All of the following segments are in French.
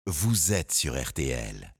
vous êtes sur RTL.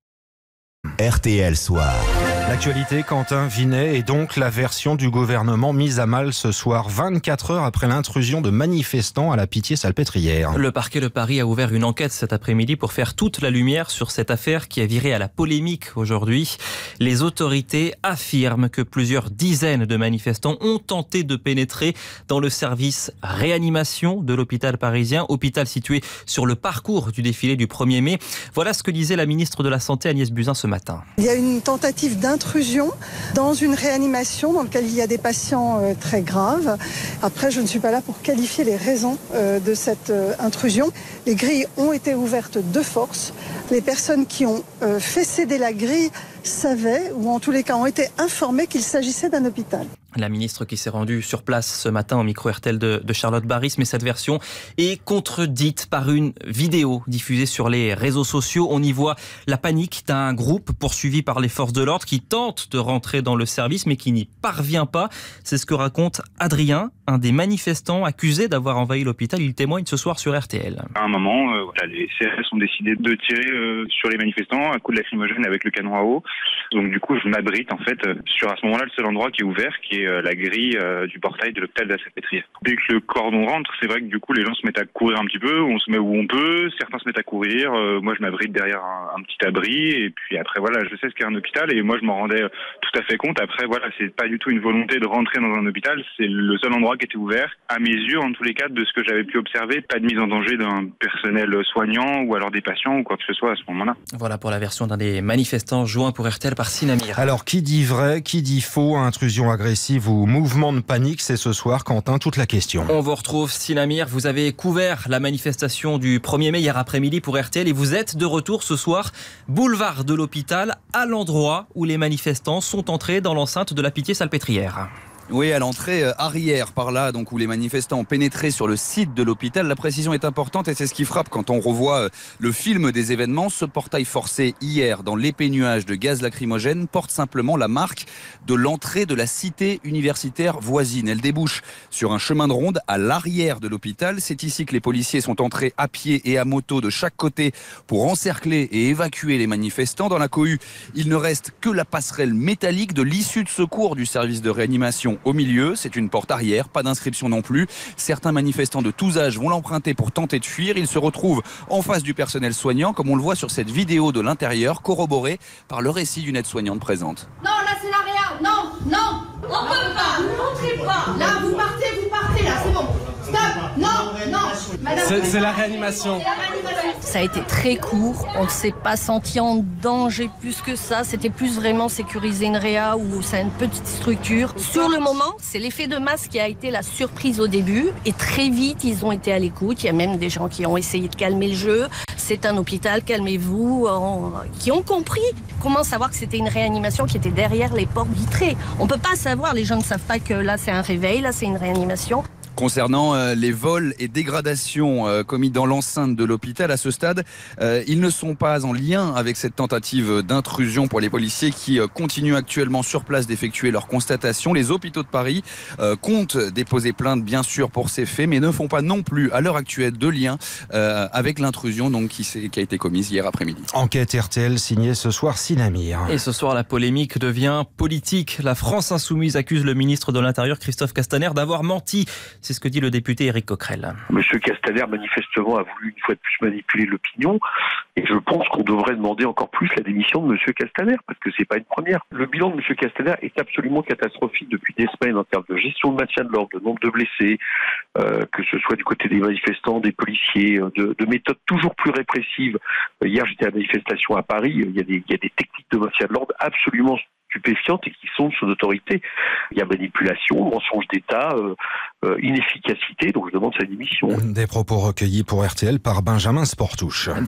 RTL Soir. L'actualité, Quentin Vinet, et donc la version du gouvernement mise à mal ce soir, 24 heures après l'intrusion de manifestants à la Pitié-Salpêtrière. Le parquet de Paris a ouvert une enquête cet après-midi pour faire toute la lumière sur cette affaire qui a viré à la polémique aujourd'hui. Les autorités affirment que plusieurs dizaines de manifestants ont tenté de pénétrer dans le service réanimation de l'hôpital parisien, hôpital situé sur le parcours du défilé du 1er mai. Voilà ce que disait la ministre de la Santé Agnès Buzyn ce matin. Il y a une tentative d'intrusion dans une réanimation dans laquelle il y a des patients très graves. Après, je ne suis pas là pour qualifier les raisons de cette intrusion. Les grilles ont été ouvertes de force. Les personnes qui ont fait céder la grille savaient, ou en tous les cas ont été informées qu'il s'agissait d'un hôpital. La ministre qui s'est rendue sur place ce matin au micro RTL de Charlotte Baris, mais cette version est contredite par une vidéo diffusée sur les réseaux sociaux. On y voit la panique d'un groupe poursuivi par les forces de l'ordre qui tente de rentrer dans le service mais qui n'y parvient pas. C'est ce que raconte Adrien, un des manifestants accusés d'avoir envahi l'hôpital. Il témoigne ce soir sur RTL. À un moment, les CRS ont décidé de tirer sur les manifestants à coups de lacrymogène avec le canon à eau. Donc du coup, je m'abrite en fait sur à ce moment-là le seul endroit qui est ouvert, qui est la grille du portail de l'hôpital de la Salpêtrière. Dès que le cordon rentre, c'est vrai que du coup les gens se mettent à courir un petit peu, on se met où on peut, certains se mettent à courir, moi je m'abrite derrière un petit abri et puis après voilà, je sais ce qu'est un hôpital et moi je m'en rendais tout à fait compte. Après voilà, c'est pas du tout une volonté de rentrer dans un hôpital, c'est le seul endroit qui était ouvert. À mes yeux, en tous les cas, de ce que j'avais pu observer, pas de mise en danger d'un personnel soignant ou alors des patients ou quoi que ce soit à ce moment-là. Voilà pour la version d'un des manifestants joints pour RTL par Sinamir. Alors qui dit vrai, qui dit faux, intrusion agressive ou mouvement de panique, c'est ce soir, Quentin, toute la question. On vous retrouve, Sinamir, vous avez couvert la manifestation du 1er mai hier après-midi pour RTL et vous êtes de retour ce soir, boulevard de l'hôpital, à l'endroit où les manifestants sont entrés dans l'enceinte de la Pitié-Salpêtrière. Oui, à l'entrée arrière, par là, donc où les manifestants ont pénétré sur le site de l'hôpital. La précision est importante et c'est ce qui frappe quand on revoit le film des événements. Ce portail forcé hier dans l'épais nuage de gaz lacrymogène porte simplement la marque de l'entrée de la cité universitaire voisine. Elle débouche sur un chemin de ronde à l'arrière de l'hôpital. C'est ici que les policiers sont entrés à pied et à moto de chaque côté pour encercler et évacuer les manifestants. Dans la cohue, il ne reste que la passerelle métallique de l'issue de secours du service de réanimation au milieu. C'est une porte arrière, pas d'inscription non plus. Certains manifestants de tous âges vont l'emprunter pour tenter de fuir. Ils se retrouvent en face du personnel soignant, comme on le voit sur cette vidéo de l'intérieur, corroborée par le récit d'une aide-soignante présente. Non, là c'est la réa. Non, non, on peut pas. Ne montrez pas. Là, vous partez, là, c'est bon. Stop. Non, non. Madame, c'est la réanimation. Ça a été très court, on ne s'est pas senti en danger plus que ça, c'était plus vraiment sécuriser une réa ou c'est une petite structure. Sur le moment, c'est l'effet de masse qui a été la surprise au début et très vite ils ont été à l'écoute, il y a même des gens qui ont essayé de calmer le jeu. C'est un hôpital, calmez-vous, qui ont compris. Comment savoir que c'était une réanimation qui était derrière les portes vitrées? On ne peut pas savoir, les gens ne savent pas que là c'est un réveil, là c'est une réanimation. Concernant les vols et dégradations commis dans l'enceinte de l'hôpital, à ce stade, ils ne sont pas en lien avec cette tentative d'intrusion pour les policiers qui continuent actuellement sur place d'effectuer leurs constatations. Les hôpitaux de Paris comptent déposer plainte bien sûr pour ces faits, mais ne font pas non plus à l'heure actuelle de lien avec l'intrusion donc, qui a été commise hier après-midi. Enquête RTL signée ce soir Sinamir. Et ce soir, la polémique devient politique. La France insoumise accuse le ministre de l'Intérieur, Christophe Castaner, d'avoir menti. C'est ce que dit le député Éric Coquerel. Monsieur Castaner, manifestement, a voulu une fois de plus manipuler l'opinion. Et je pense qu'on devrait demander encore plus la démission de monsieur Castaner, parce que c'est pas une première. Le bilan de monsieur Castaner est absolument catastrophique depuis des semaines en termes de gestion de maintien de l'ordre, de nombre de blessés, que ce soit du côté des manifestants, des policiers, de méthodes toujours plus répressives. Hier, j'étais à la manifestation à Paris. Il y a des techniques de maintien de l'ordre absolument stupéfiantes et qui sont sous autorité. Il y a manipulation, mensonge d'État, inefficacité, donc je demande sa démission. Des propos recueillis pour RTL par Benjamin Sportouche.